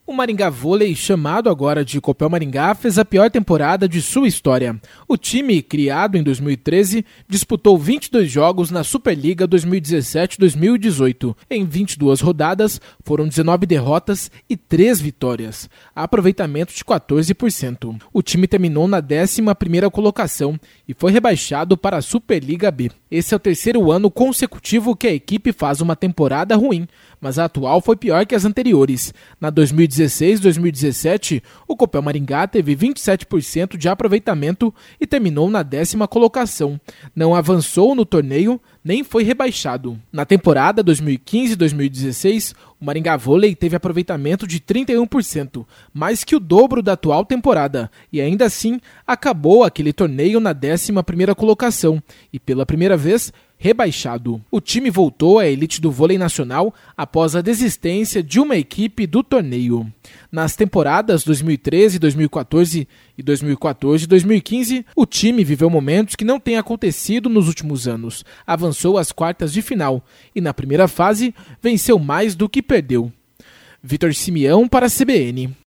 O Maringá Vôlei, chamado agora de Copel Maringá, fez a pior temporada de sua história. O time, criado em 2013, disputou 22 jogos na Superliga 2017-2018. Em 22 rodadas, foram 19 derrotas e 3 vitórias, aproveitamento de 14%. O time terminou na 11ª colocação e foi rebaixado para a Superliga B. Esse é o terceiro ano consecutivo que a equipe faz uma temporada ruim, mas a atual foi pior que as anteriores. Na 2016-2017, o Copel Maringá teve 27% de aproveitamento e terminou na 10ª colocação. Não avançou no torneio, nem foi rebaixado. Na temporada 2015-2016, o Maringá Vôlei teve aproveitamento de 31%, mais que o dobro da atual temporada, e ainda assim acabou aquele torneio na 11ª colocação e pela primeira vez rebaixado. O time voltou à elite do vôlei nacional após a desistência de uma equipe do torneio. Nas temporadas 2013, 2014 e 2014-2015, o time viveu momentos que não têm acontecido nos últimos anos. Avançou às quartas de final e na primeira fase venceu mais do que perdeu. Vitor Simeão para a CBN.